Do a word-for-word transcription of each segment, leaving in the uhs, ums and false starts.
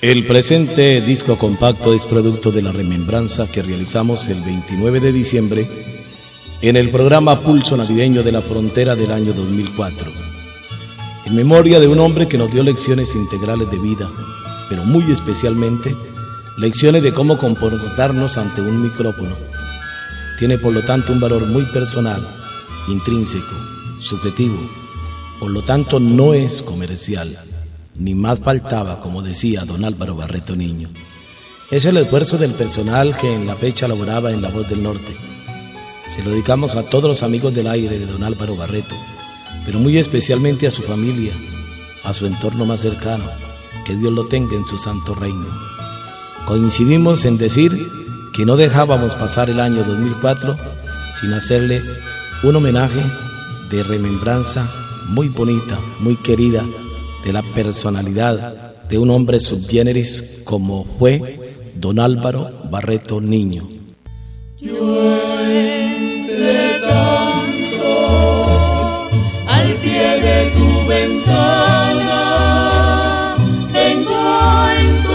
El presente disco compacto es producto de la remembranza que realizamos el veintinueve de diciembre en el programa Pulso Navideño de la Frontera del año dos mil cuatro, en memoria de un hombre que nos dio lecciones integrales de vida, pero muy especialmente lecciones de cómo comportarnos ante un micrófono. Tiene por lo tanto un valor muy personal, intrínseco, subjetivo, por lo tanto no es comercial. Ni más faltaba, como decía don Álvaro Barreto Niño. Es el esfuerzo del personal que en la fecha laboraba en La Voz del Norte. Se lo dedicamos a todos los amigos del aire de don Álvaro Barreto, pero muy especialmente a su familia, a su entorno más cercano, que Dios lo tenga en su santo reino. Coincidimos en decir que no dejábamos pasar el año dos mil cuatro sin hacerle un homenaje de remembranza muy bonita, muy querida, de la personalidad de un hombre subgéneris como fue don Álvaro Barreto Niño. Yo entre tanto al pie de tu ventana vengo a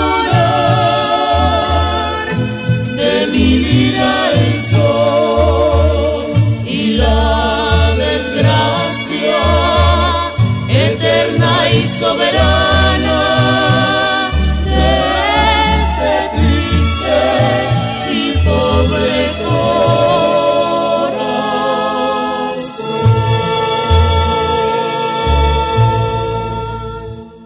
entonar de mi lira el sol y la desgracia eterna y soberana de este triste y pobre corazón.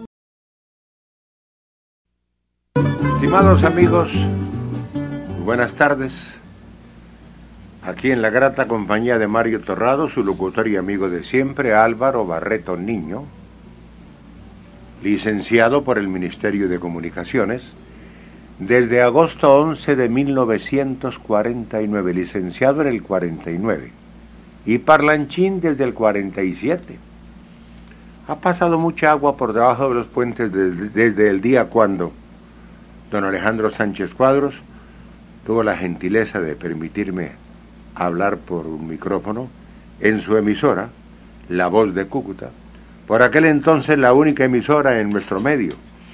Estimados amigos, buenas tardes. Aquí en la grata compañía de Mario Torrado, su locutor y amigo de siempre, Álvaro Barreto Niño, licenciado por el Ministerio de Comunicaciones, desde agosto once de mil novecientos cuarenta y nueve, licenciado en el cuarenta y nueve, y parlanchín desde el cuarenta y siete. Ha pasado mucha agua por debajo de los puentes desde, desde el día cuando don Alejandro Sánchez Cuadros tuvo la gentileza de permitirme hablar por un micrófono en su emisora, La Voz de Cúcuta, por aquel entonces la única emisora en nuestro medio.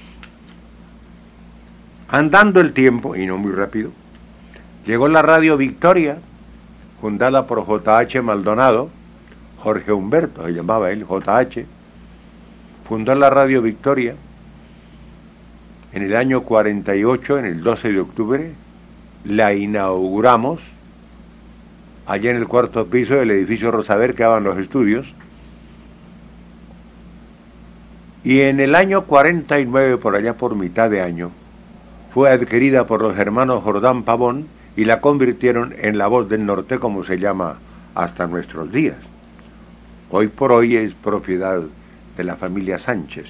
Andando el tiempo, y no muy rápido, llegó la Radio Victoria, fundada por J H Maldonado, Jorge Humberto, se llamaba él, J H, fundó la Radio Victoria en el año cuarenta y ocho, en el doce de octubre, la inauguramos allá en el cuarto piso del edificio Rosaver que daban los estudios, y en el año cuarenta y nueve, por allá por mitad de año, fue adquirida por los hermanos Jordán Pavón y la convirtieron en La Voz del Norte, como se llama hasta nuestros días. Hoy por hoy es propiedad de la familia Sánchez.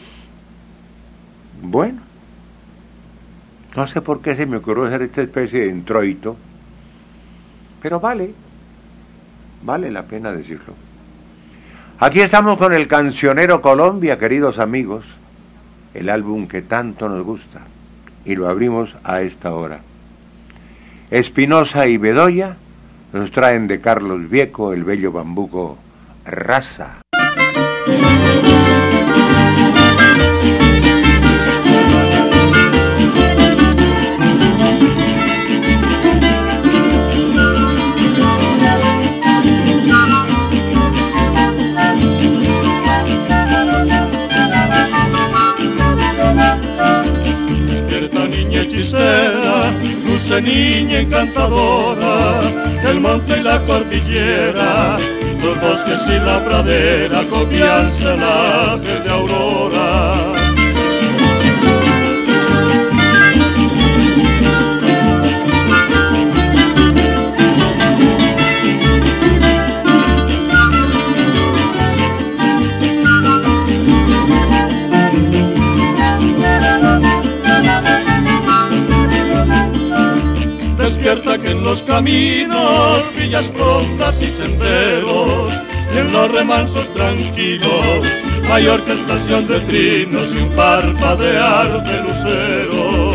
Bueno, no sé por qué se me ocurrió hacer esta especie de introito, pero vale, vale la pena decirlo. Aquí estamos con el Cancionero Colombia, queridos amigos, el álbum que tanto nos gusta, y lo abrimos a esta hora. Espinosa y Bedoya nos traen de Carlos Vieco el bello bambuco Raza. Dulce niña encantadora, el monte y la cordillera, los bosques y la pradera copian celaje de aurora. Despierta que en los caminos, villas prontas y senderos, y en los remansos tranquilos, hay orquestación de trinos y un parpadear de luceros.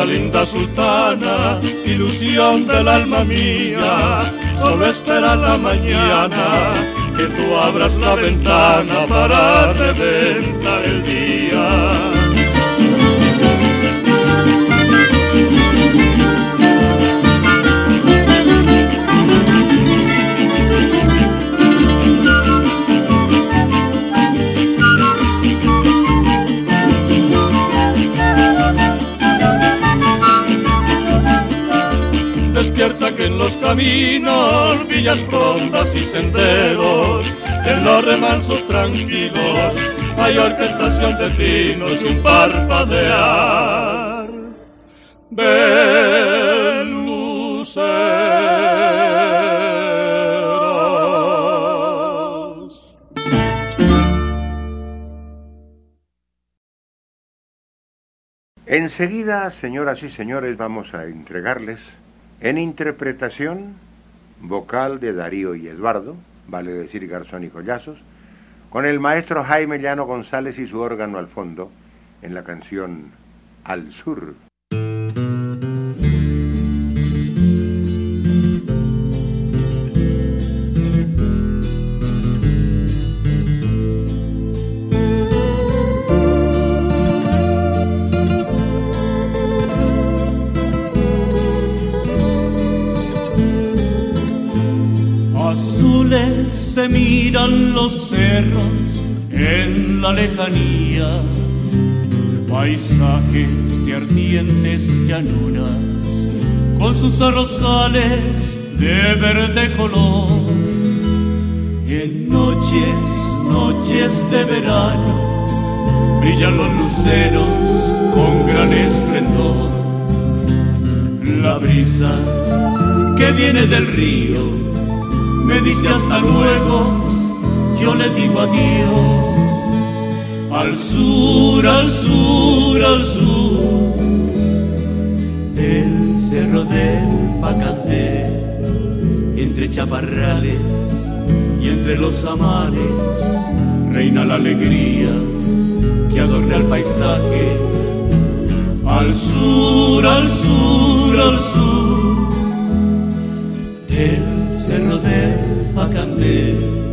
linda sultana, ilusión del alma mía, solo espera la mañana, que tú abras la ventana para reventar el día. Despierta que en los caminos, villas prondas y senderos, en los remansos tranquilos, hay orquestación de trinos y un parpadear de luceros. Enseguida, señoras y señores, vamos a entregarles en interpretación vocal de Darío y Eduardo, vale decir Garzón y Collazos, con el maestro Jaime Llano González y su órgano al fondo, en la canción Al Sur. Se miran los cerros en la lejanía, paisajes de ardientes llanuras, con sus arrozales de verde color. En noches, noches de verano, brillan los luceros con gran esplendor. La brisa que viene del río me dice hasta luego, yo le digo adiós. Al sur, al sur, al sur del cerro del Pacandé, entre chaparrales y entre los amares, reina la alegría que adorna el paisaje. Al sur, al sur, al sur del cerro del Pacandé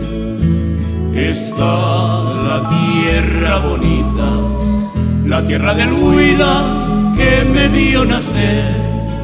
está la tierra bonita, la tierra del Huila que me vio nacer.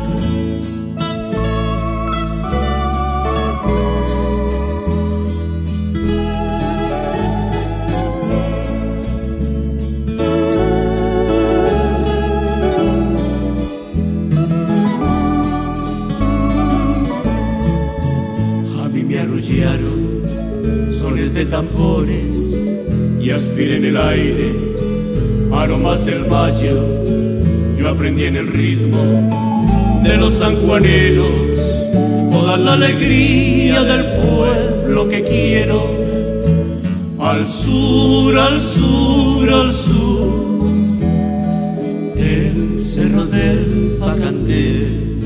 Sones de tambores y aspiré en el aire aromas del mayo. Yo aprendí en el ritmo de los sanjuaneros toda la alegría del pueblo que quiero. Al sur, al sur, al sur del cerro del Pacandé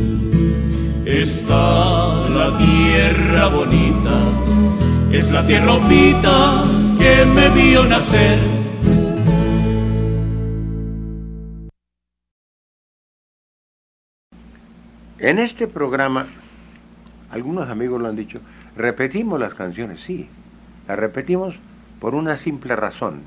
está la tierra bonita, es la tierra opita que me vio nacer. En este programa, algunos amigos lo han dicho, repetimos las canciones, sí, las repetimos por una simple razón.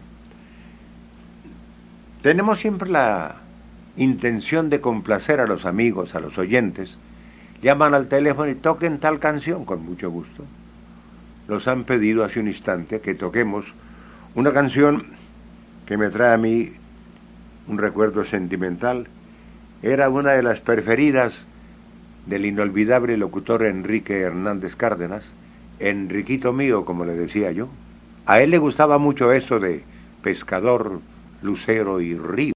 Tenemos siempre la intención de complacer a los amigos, a los oyentes. Llaman al teléfono y toquen tal canción, con mucho gusto. Nos han pedido hace un instante que toquemos una canción que me trae a mí un recuerdo sentimental. Era una de las preferidas del inolvidable locutor Enrique Hernández Cárdenas, Enriquito mío, como le decía yo. A él le gustaba mucho eso de pescador, lucero y río.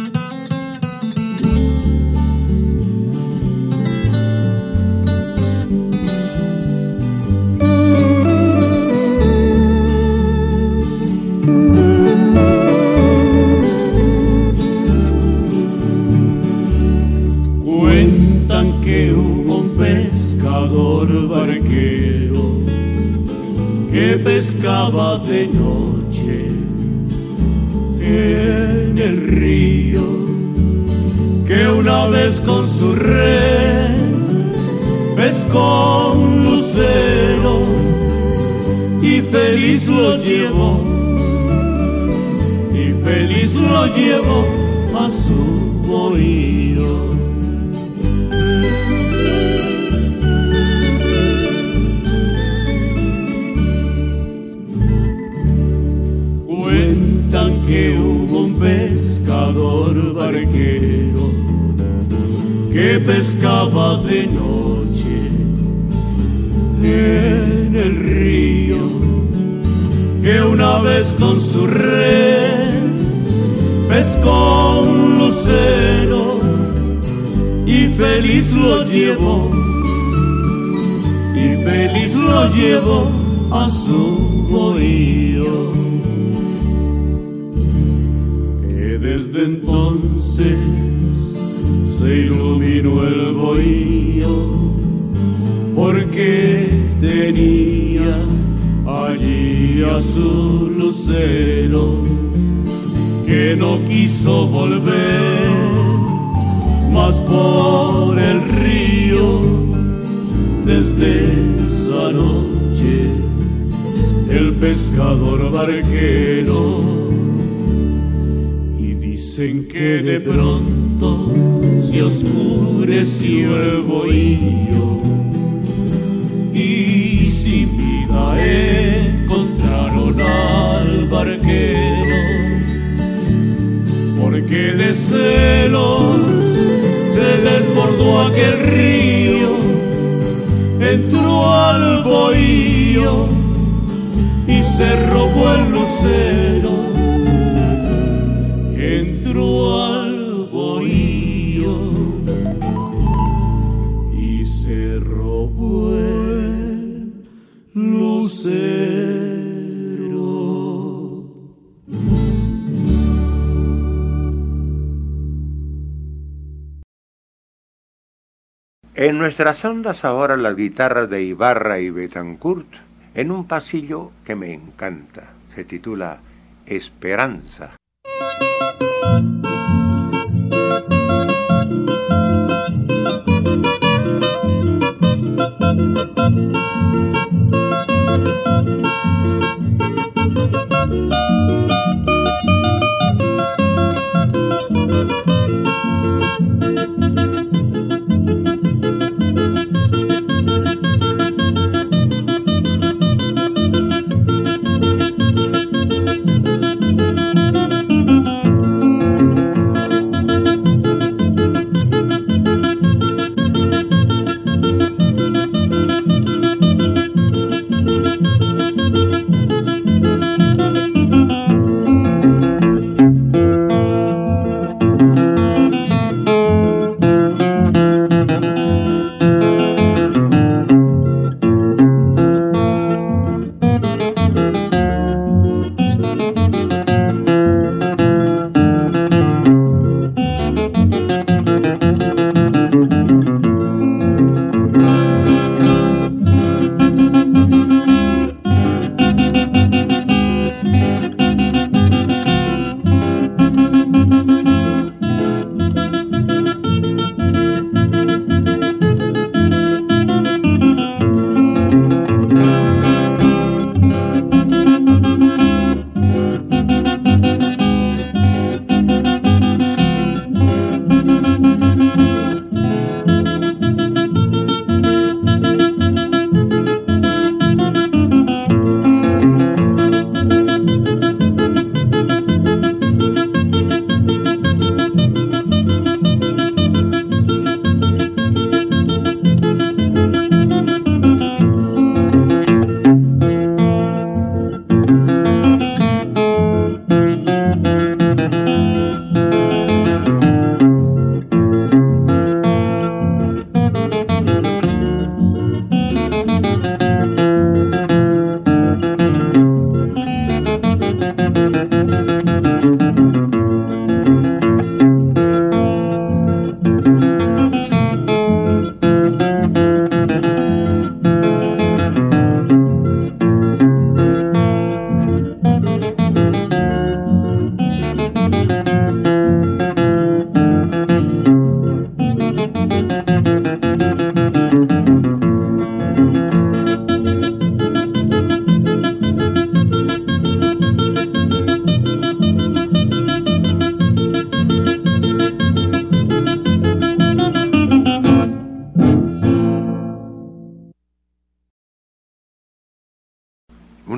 Cuentan que hubo un pescador barquero que pescaba de noche en el río, que una una vez con su red pescó un lucero y feliz lo llevó, y feliz lo llevó a su bohío. Cuentan que hubo un pescador barquero que pescaba de noche en el río, que una vez con su red pescó un lucero y feliz lo llevó, y feliz lo llevó a su bohío. Que desde entonces se iluminó el bohío, porque tenía allí a su lucero, que no quiso volver más por el río. Desde esa noche el pescador barquero, y dicen que de pronto se oscureció el bohío, y sin vida encontraron al barquero, porque de celos se desbordó aquel río, entró al bohío y se robó el lucero, entró al bohío y se robó el lucero. En nuestras ondas ahora las guitarras de Ibarra y Betancourt en un pasillo que me encanta. Se titula Esperanza.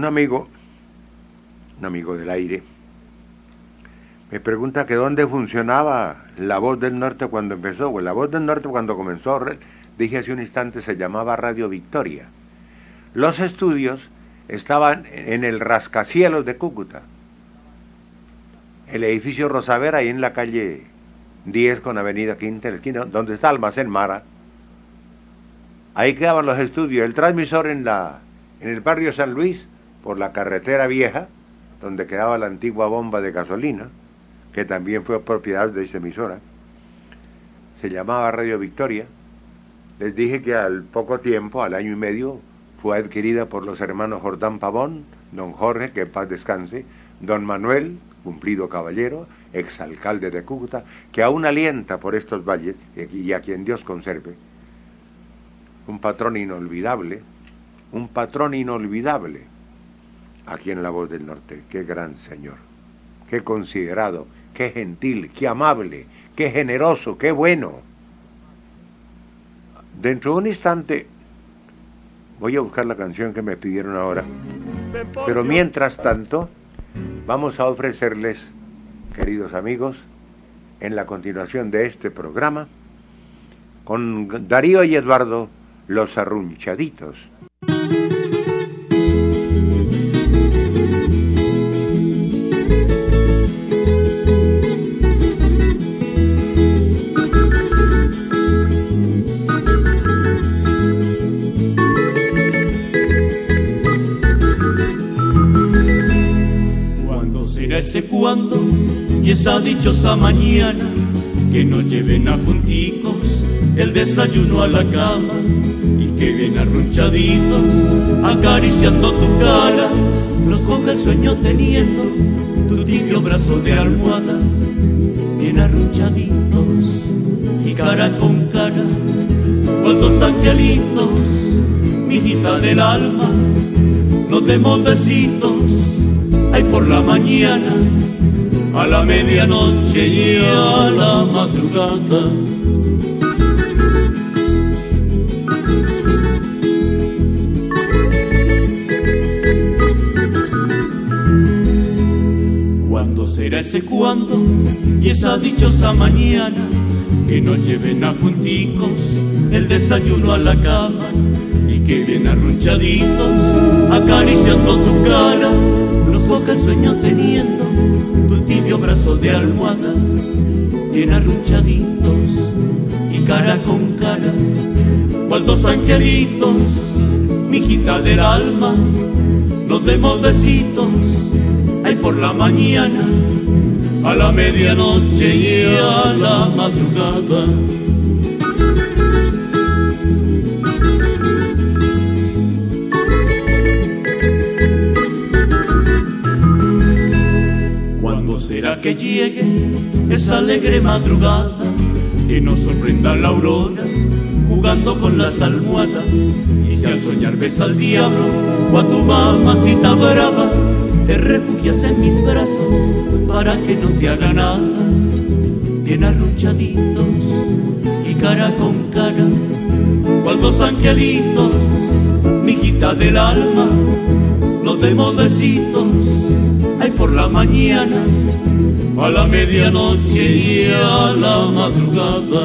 un amigo, un amigo del aire, me pregunta que dónde funcionaba La Voz del Norte cuando empezó. Pues La Voz del Norte cuando comenzó, dije hace un instante, se llamaba Radio Victoria. Los estudios estaban en el rascacielos de Cúcuta, el edificio Rosavera, ahí en la calle diez con avenida Quinta, en la esquina, donde está Almacén Mara. Ahí quedaban los estudios, el transmisor en, la, en el barrio San Luis, por la carretera vieja, donde quedaba la antigua bomba de gasolina, que también fue propiedad de esa emisora. Se llamaba Radio Victoria. Les dije que al poco tiempo, al año y medio, fue adquirida por los hermanos Jordán Pavón, don Jorge, que en paz descanse, don Manuel, cumplido caballero, exalcalde de Cúcuta, que aún alienta por estos valles, y a quien Dios conserve. Un patrón inolvidable, un patrón inolvidable, aquí en La Voz del Norte. Qué gran señor, qué considerado, qué gentil, qué amable, qué generoso, qué bueno. Dentro de un instante voy a buscar la canción que me pidieron ahora, pero mientras tanto vamos a ofrecerles, queridos amigos, en la continuación de este programa, con Darío y Eduardo, Los Arrunchaditos. Ese cuándo y esa dichosa mañana que nos lleven a punticos el desayuno a la cama y que bien arrunchaditos acariciando tu cara nos coge el sueño teniendo tu tibio brazo de almohada, bien arrunchaditos y cara con cara cual dos angelitos, mijita del alma, nos demos besitos. Ay, por la mañana, a la medianoche y a la madrugada. ¿Cuándo será ese cuándo y esa dichosa mañana que nos lleven a junticos el desayuno a la cama y que bien arrunchaditos acariciando tu cara nos coge el sueño teniendo tu tibio brazo de almohada, bien arrunchaditos y cara con cara, cual dos angelitos, mijita del alma, nos demos besitos, ay por la mañana, a la medianoche y a la madrugada. Será que llegue esa alegre madrugada que nos sorprenda la aurora jugando con las almohadas y si al soñar ves al diablo o a tu mamacita brava te refugias en mis brazos para que no te haga nada, bien arrunchaditos y cara con cara cual dos angelitos, mijita del alma, nos demos besitos, ay por la mañana, a la medianoche y a la madrugada.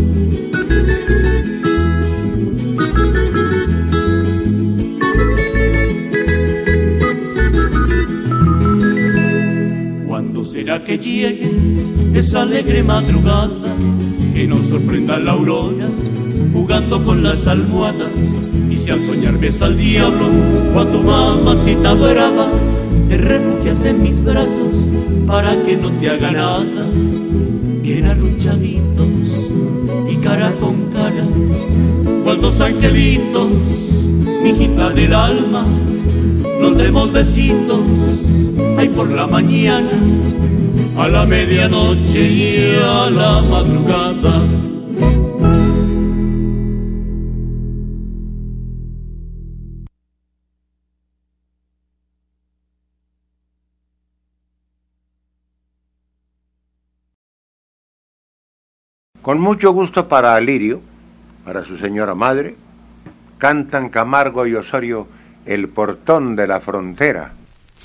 ¿Cuándo será que llegue esa alegre madrugada que nos sorprenda la aurora jugando con las almohadas y si al soñar ves al diablo o a tu mamacita brava te refugias en mis brazos para que no te haga nada, bien arrunchaditos y cara con cara, cual dos angelitos, mijita del alma, nos demos besitos, ay por la mañana, a la medianoche y a la madrugada. Con mucho gusto para Alirio, para su señora madre, cantan Camargo y Osorio El portón de la frontera.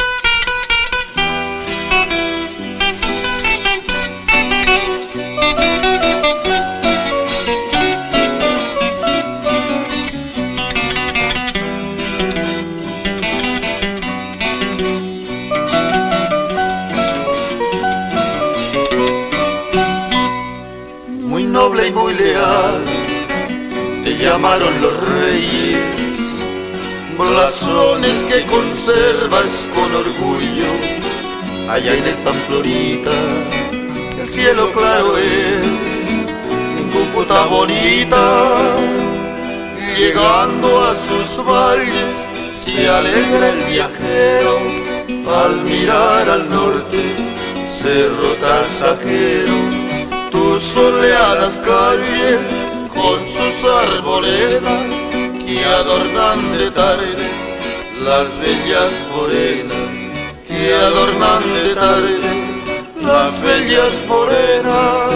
Muy noble y muy leal te llamaron los reyes, blasones que conservas con orgullo. Allá en el Pamplonita el cielo claro es, en Cúcuta bonita, llegando a sus valles se alegra el viajero al mirar al norte, Cerro Tasajero. Tus soleadas calles con sus arboledas que adornan de tarde las bellas morenas, que adornan de tarde las bellas morenas.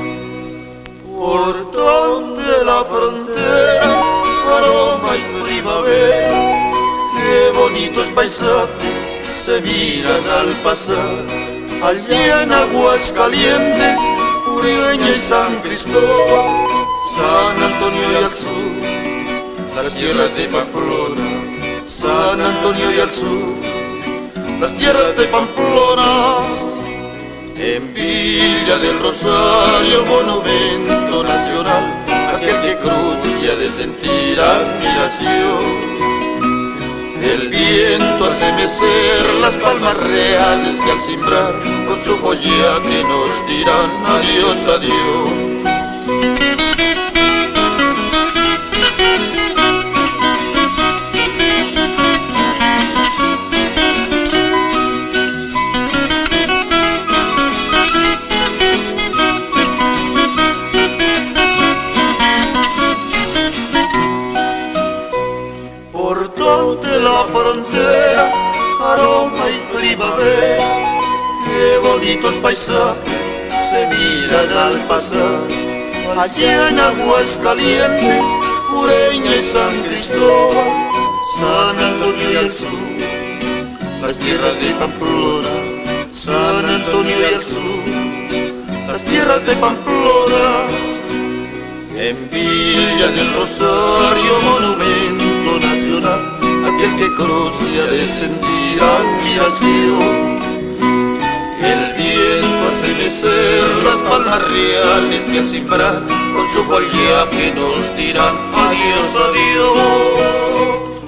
Portón de la frontera, aroma y primavera, qué bonitos paisajes se miran al pasar. Allí en Aguascalientes, Uribeña y San Cristóbal, San Antonio y al sur, las tierras de Pamplona, San Antonio y al sur, las tierras de Pamplona. En Villa del Rosario, monumento nacional, aquel que cruce ha de sentir admiración. El viento hace mecer las palmas reales que al cimbrar con su follaje nos dirán adiós, adiós. Frontera, aroma y primavera, qué bonitos paisajes se miran al pasar. Allá en Aguascalientes, Ureña y San Cristóbal, San Antonio y al sur, las tierras de Pamplona, San Antonio y al sur, las tierras de Pamplona. En Villa del Rosario, monumento nacional, aquel que cruce ha de sentir admiración. El viento hace mecer las palmas reales que al cimbrar con su follaje nos dirán adiós, adiós.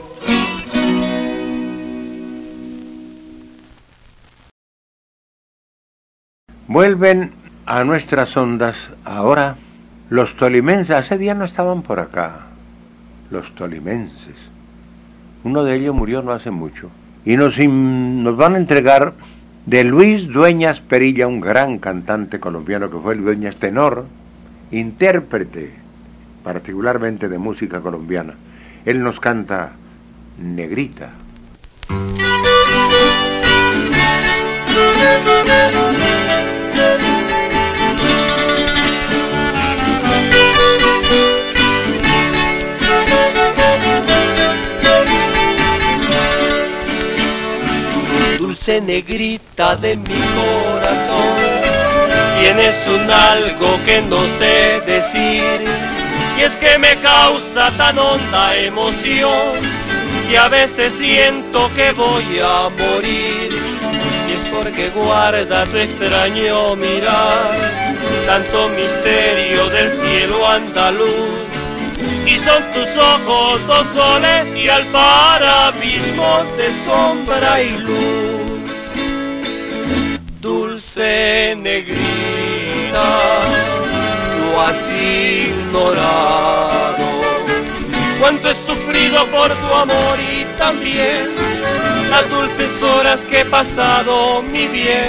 Vuelven a nuestras ondas ahora los tolimenses. Hace días no estaban por acá los tolimenses. Uno de ellos murió no hace mucho. Y nos, nos van a entregar de Luis Dueñas Perilla, un gran cantante colombiano que fue el Dueñas tenor, intérprete particularmente de música colombiana. Él nos canta Negrita. Dulce negrita de mi corazón, tienes un algo que no sé decir, y es que me causa tan honda emoción, que a veces siento que voy a morir, y es porque guarda tu extraño mirar, tanto misterio del cielo andaluz, y son tus ojos dos soles y al par abismos de sombra y luz. Dulce negrita, tú has ignorado cuánto he sufrido por tu amor y también las dulces horas que he pasado, mi bien.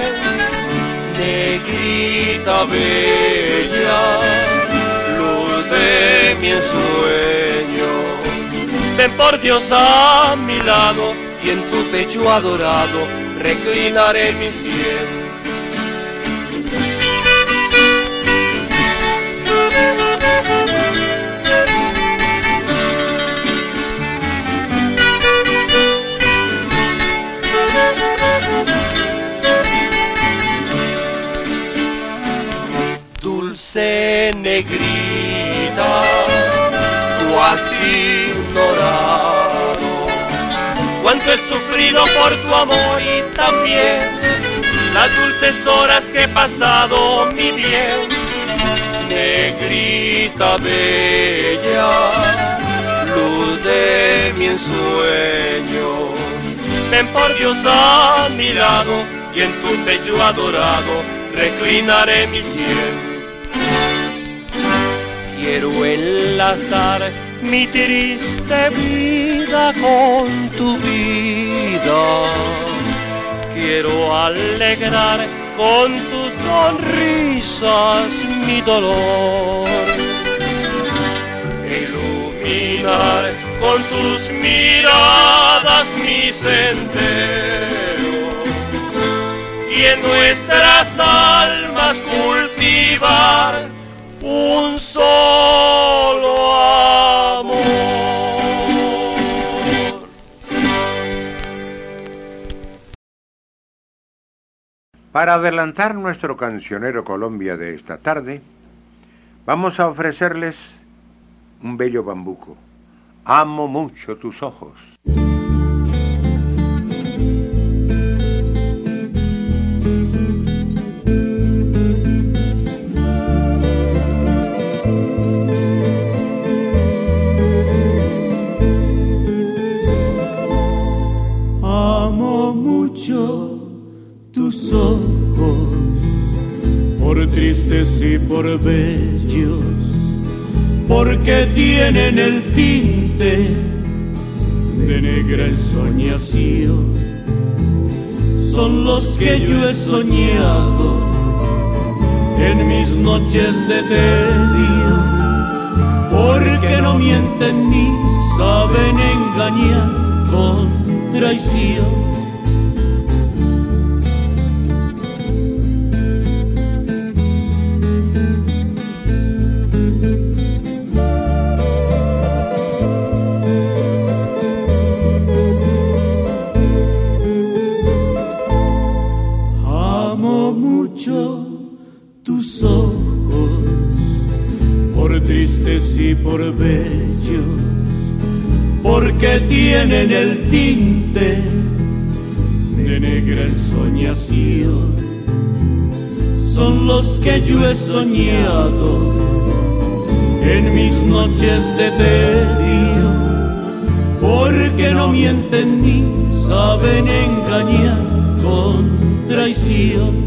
Negrita bella, luz de mi ensueño, ven por Dios a mi lado y en tu pecho adorado reclinaré mi sien. Dime, negrita, tú has ignorado cuánto he sufrido por tu amor y también las dulces horas que he pasado, mi bien. Negrita bella, luz de mi ensueño, ven por Dios a mi lado y en tu pecho adorado reclinaré mi sien. Quiero enlazar mi triste vida con tu vida, quiero alegrar con tus sonrisas mi dolor, iluminar con tus miradas mi sendero y en nuestras almas cultivar un solo amor. Para adelantar nuestro cancionero Colombia de esta tarde, vamos a ofrecerles un bello bambuco. Amo mucho tus ojos. Amo mucho tus ojos, por tristes y por bellos, porque tienen el tinte de negra ensoñación. Son los que yo he soñado en mis noches de tedio, porque no mienten ni saben engañar con traición. Tus ojos, por tristes y por bellos, porque tienen el tinte de negra ensoñación. Son los que yo he soñado en mis noches de tedio, porque no mienten ni saben engañar con traición.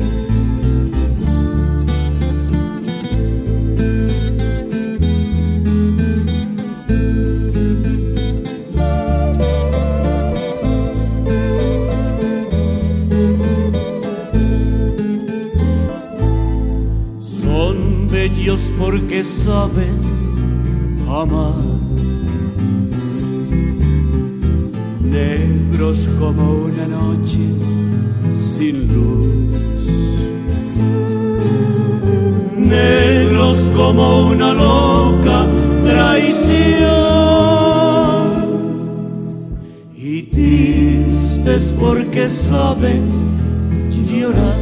Porque saben amar, negros como una noche sin luz, negros como una loca traición, y tristes porque saben llorar.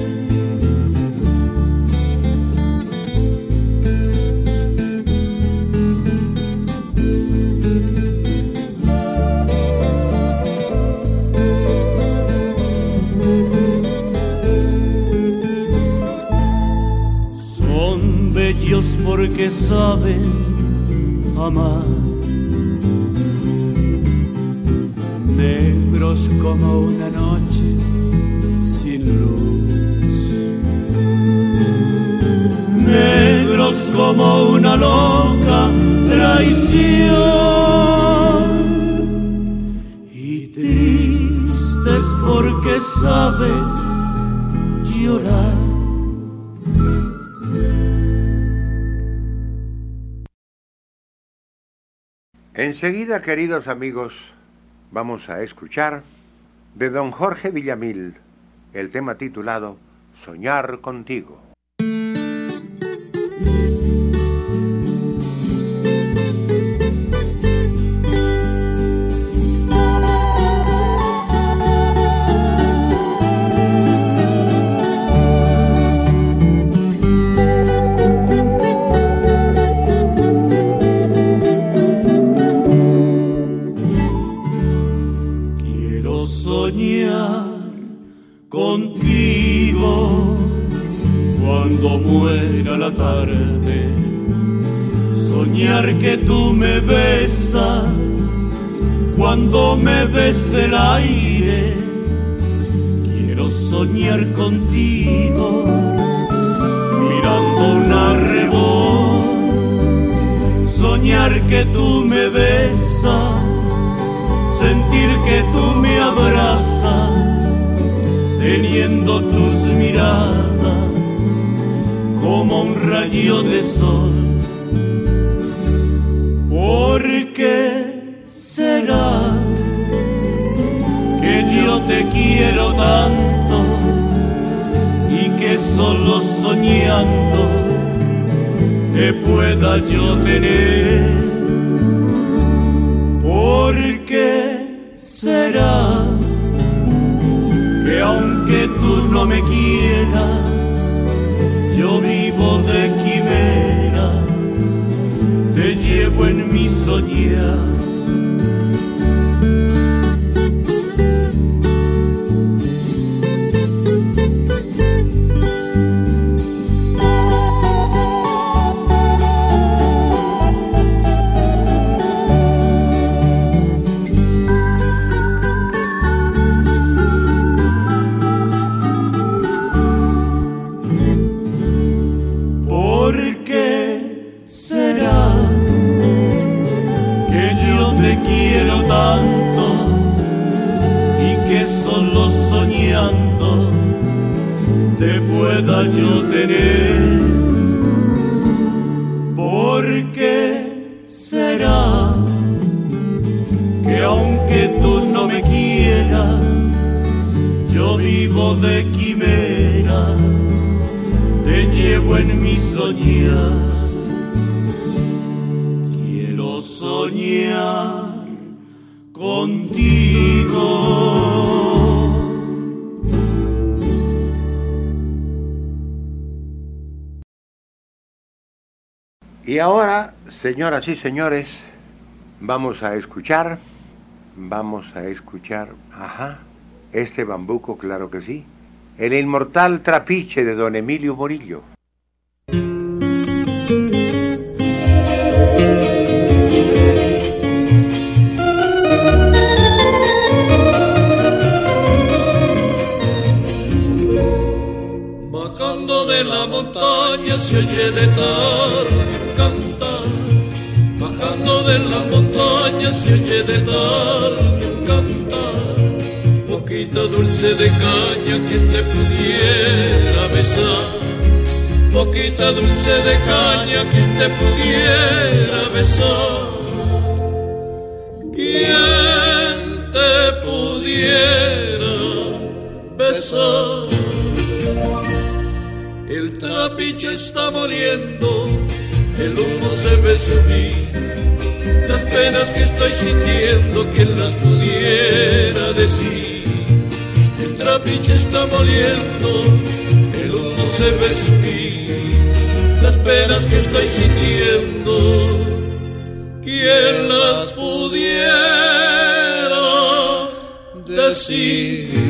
Porque saben amar, negros como una noche sin luz, negros como una loca traición, y tristes porque saben llorar. Enseguida, queridos amigos, vamos a escuchar de don Jorge Villamil el tema titulado Soñar contigo. soñar que tú me besas cuando me bese el aire. Quiero soñar contigo mirando un arrebol. Soñar que tú me besas, sentir que tú me abrazas, teniendo tus miradas como un rayo de sol. ¿Por qué será que yo te quiero tanto y que solo soñando te pueda yo tener? ¿Por qué será que aunque tú no me quieras, yo vivo de quimeras, te llevo en mi soñar? Yo tener. ¿Por qué será que aunque tú no me quieras, yo vivo de quimeras, te llevo en mi soñar? Quiero soñar contigo. Y ahora, señoras y señores, vamos a escuchar, vamos a escuchar, ajá, este bambuco, claro que sí, el inmortal Trapiche de don Emilio Morillo. Bajando de la montaña se oye de tarde cantar, bajando de la montaña se oye de tarde cantar, boquita dulce de caña, quien te pudiera besar, boquita dulce de caña, quien te pudiera besar, quien te pudiera besar. El trapiche está moliendo, el humo se ve subir, las penas que estoy sintiendo, ¿quién las pudiera decir? El trapiche está moliendo, el humo se ve subir, las penas que estoy sintiendo, ¿quién las pudiera decir?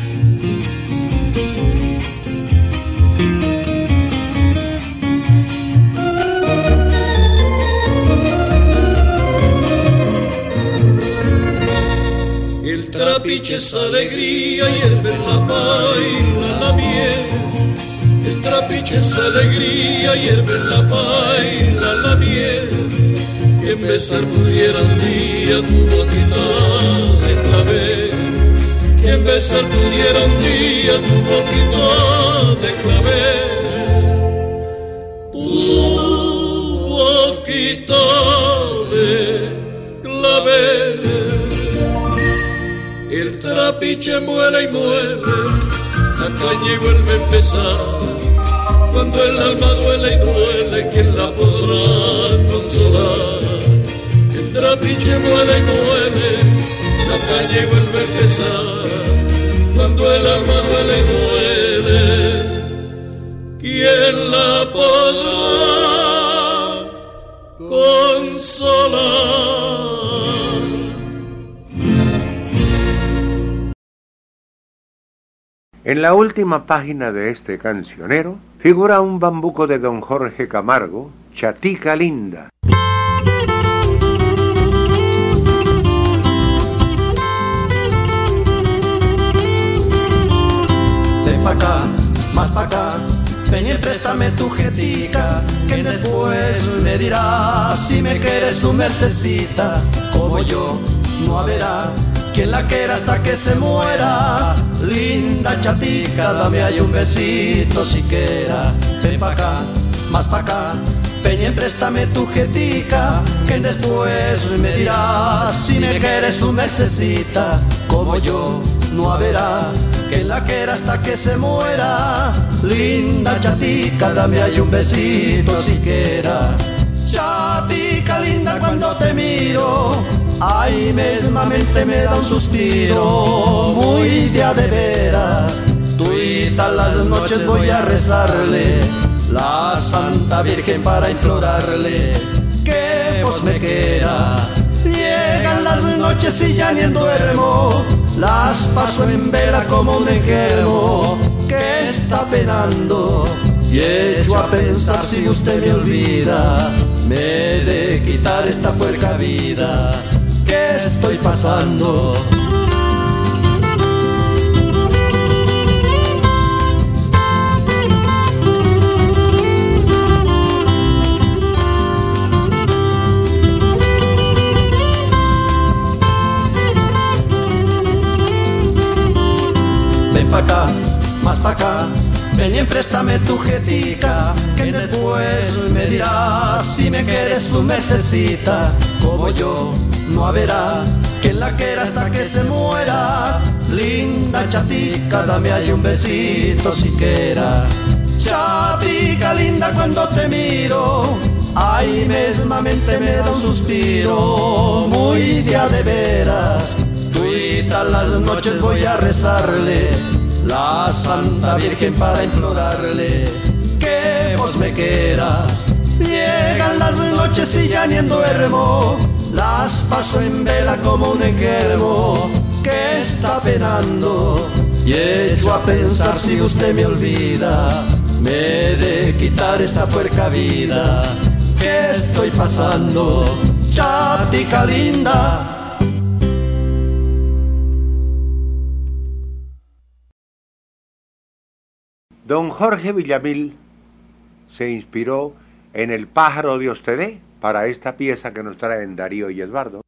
El trapiche es alegría y el ver la paila la miel. El trapiche es alegría y el ver la paila la miel. Y en besar pudiera un día tu boquita de clavel. Y en besar pudiera un día tu boquita de clavel. Tu boquita de clavel. El trapiche muele y muele, la caña y vuelve a empezar. Cuando el alma duele y duele, ¿quién la podrá consolar? El trapiche muele y muele, la caña y vuelve a empezar. Cuando el alma duele y duele, ¿quién la podrá consolar? En la última página de este cancionero figura un bambuco de don Jorge Camargo, Chatica Linda. pa' acá, más pa' acá. Ven y préstame tu jetica, que después me dirás si me quieres su mercecita. Como yo no haberá quien la quiera hasta que se muera. Linda chatica, dame ahí un besito siquiera. Ven pa' acá, más pa' acá. Ven y préstame tu jetica, que después me dirás si me quieres su mercecita. Como yo no haberá quien la quiera hasta que se muera. Linda chatica, dame ahí un besito siquiera. Chatica linda, cuando te miro, ay, mesmamente me da un suspiro. Muy de a de veras, tuitas las noches voy a rezarle la Santa Virgen para implorarle que vos me quiera. Llegan las noches y ya ni en duermo, las paso en vela como un enfermo que está penando. Y echo a pensar si usted me olvida, me he de quitar esta puerca vida que estoy pasando. Ven pa' acá, más pa' acá. Ven y préstame tu jetica, que después me dirás si me quieres su mercecita. Como yo no haberá quien la quiera hasta que se muera. Linda chatica, dame ahí un besito siquiera. Chatica linda, cuando te miro, ay, mesmamente me da un suspiro. Muy de a de veras, tuitas las noches voy a rezarle la Santa Virgen para implorarle que vos me quieras. Llegan las noches y ya ni en duermo, las paso en vela como un enfermo que está penando. Y echo a pensar si usted me olvida, me he de quitar esta puerca vida que estoy pasando. Chatica linda. Don Jorge Villamil se inspiró en El pájaro Dios te dé para esta pieza que nos traen Darío y Eduardo.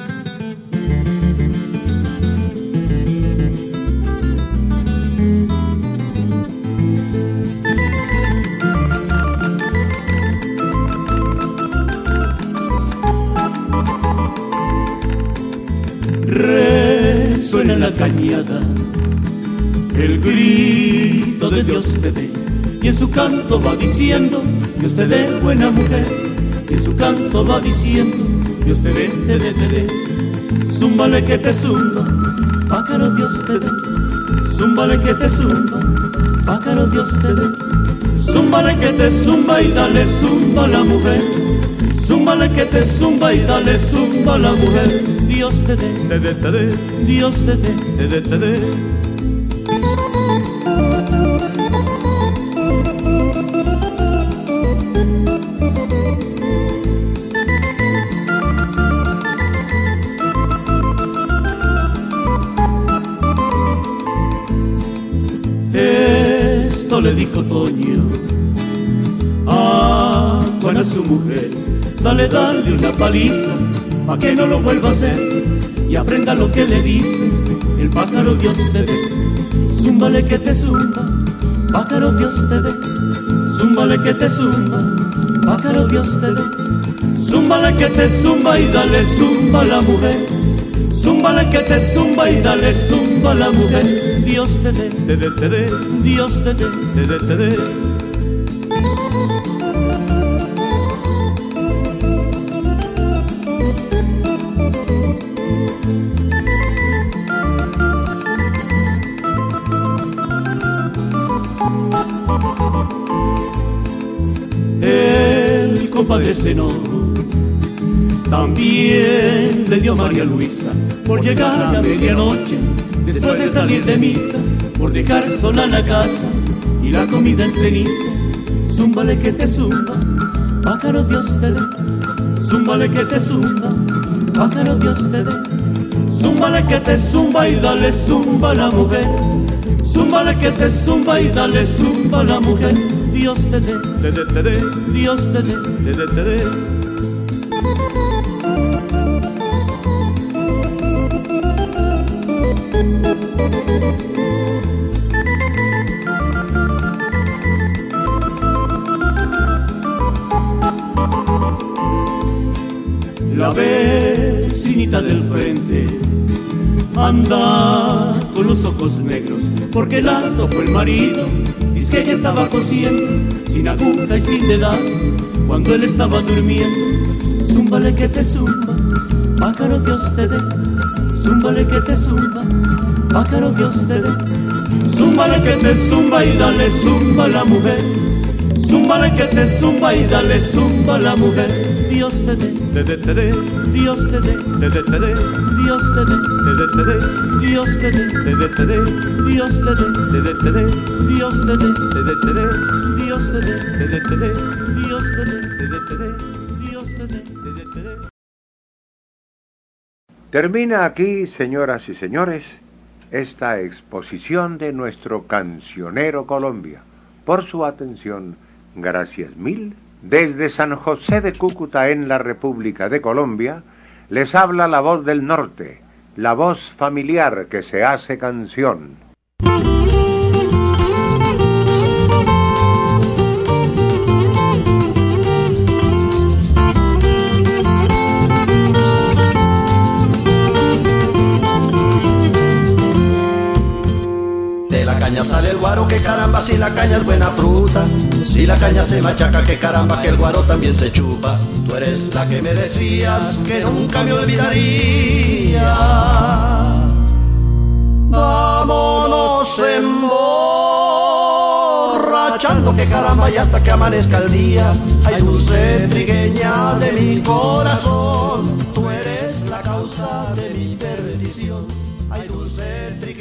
Resuena en la cañada el grito de Dios te dé, y en su canto va diciendo Dios te dé, buena mujer. Y en su canto va diciendo Dios te dé, te dé, te dé. Zúmbale que te zumba, pájaro Dios te dé. Zúmbale que te zumba, pájaro Dios te dé. Zúmbale que te zumba y dale zumba a la mujer. Zúmbale que te zumba y dale zumba a la mujer. Dios te dé, te dé, te dé. Dios te dé, te dé, te dé. Esto le dijo Toño a Juana su mujer: dale, dale una paliza, pa' que no lo vuelva a hacer, y aprenda lo que le dice el pájaro Dios te dé. Zúmbale que te zumba, pájaro Dios te dé. Zúmbale que te zumba, pájaro Dios te dé. Zúmbale que te zumba y dale zumba a la mujer. Zúmbale que te zumba y dale zumba a la mujer. Dios te dé, te dé, te dé. Dios te dé, te dé, te dé. El compadre Zenón también le dio a María Luisa por llegar a medianoche después de salir de misa, por dejar sola la casa y la comida en ceniza. Zúmbale que te zumba, pájaro Dios te dé. Zúmbale que te zumba, pájaro Dios te dé. Zúmbale que te zumba y dale zumba a la mujer. Zúmbale que te zumba y dale zumba a la mujer. Dios te dé, te dé, te dé, Dios te dé, te dé, te dé. La vecinita del frente anda con los ojos negros porque la tocó el marido. Dice que ella estaba cosiendo sin aguja y sin dedal cuando él estaba durmiendo. Zúmbale que te zumba, pájaro Dios te dé. Zúmbale que te zumba, pájaro Dios te dé. Zúmbale que te zumba y dale zumba a la mujer. Zúmbale que te zumba y dale zumba a la mujer. Dios te dé, te dé, te dé, Dios te dé, te dé, te dé, Dios te dé, te dé, te dé, Dios te dé, te dé, te dé, Dios te dé, te dé, te dé, Dios te dé, te dé, te dé, Dios te dé, te dé, te dé, Dios te dé, te dé, te dé, Dios te dé, te dé, te dé. Termina aquí, señoras y señores, esta exposición de nuestro cancionero Colombia. Por su atención, gracias mil. Desde San José de Cúcuta, en la República de Colombia, les habla la voz del norte, la voz familiar que se hace canción. Caña sale el guaro, que caramba, si la caña es buena fruta. Si la caña se machaca, que caramba, que el guaro también se chupa. Tú eres la que me decías que nunca me olvidarías. Vámonos emborrachando, que caramba, y hasta que amanezca el día. Ay, dulce trigueña de mi corazón, tú eres la causa de mi perdición. Ay, dulce trigueña.